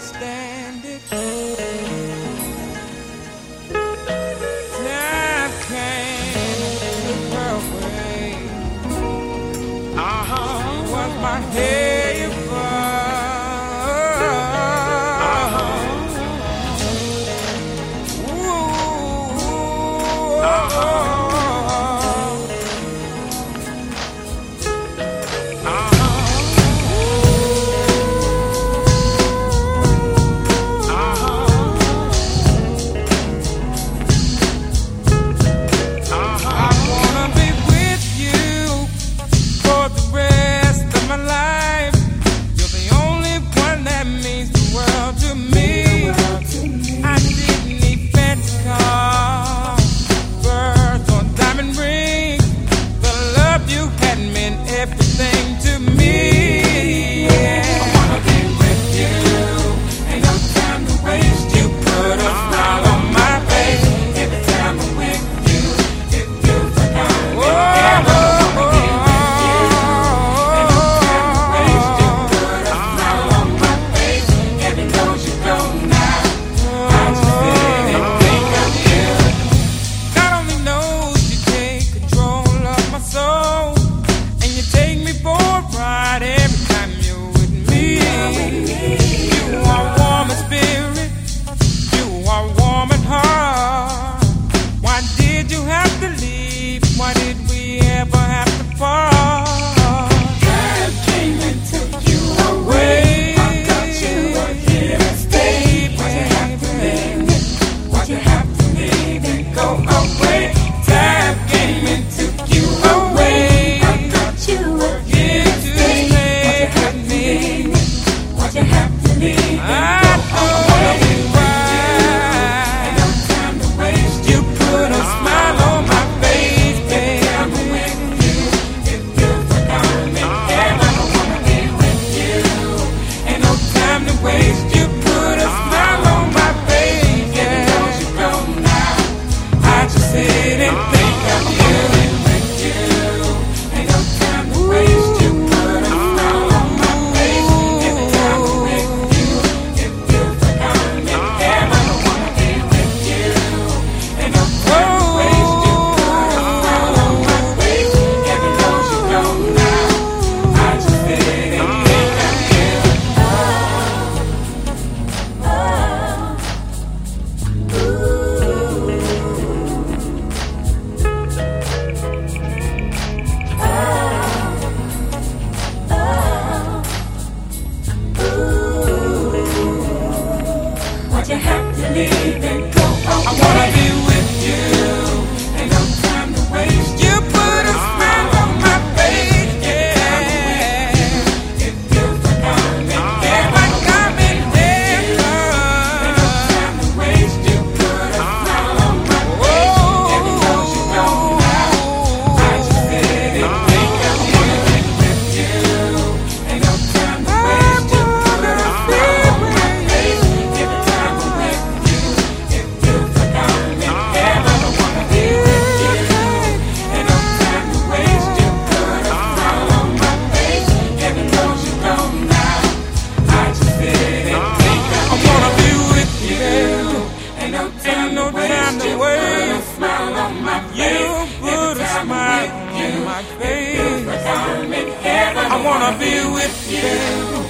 stand it. Time came to her way. She was my haven. Why did we ever have to part? God came and took you away. I thought you were here to stay. Why'd you have to leave me? Why'd you have to leave and go away? Time came and took you away. I thought you were here to stay. Why'd you have to leave me? Why'd you have to leave and go away? Ain't no time to waste. You put a smile on my face. You put a smile on my face, yeah. Don't you go now? I just sit and think of you. Ain't no time to waste. You put a smile on my face. Every time I'm with you, it feels like I'm in heaven. I don't wanna be with you. Ain't no time to waste. You put a smile on my face. Every time you go now, I just sit and think of you. Why'd you have to leave and go away? I wanna be with you. Ain't no time to waste. You put a smile on my face, yeah. It feels like I'm in heaven. Like I'm in heaven. Ain't no time to waste. You put a smile on my face. Every time you go now, I just sit and think I wanna be with you. Ain't no time to waste. You put a smile on my face. Every time I'm with you, it feels like I'm in heaven. I wanna be with you. Ain't no time to waste. You put a smile on my face. Every time you go now, I just sit and think I wanna be with you. Ain't no time to waste. You put a smile on my face. Put a smile on my face. I wanna be with you.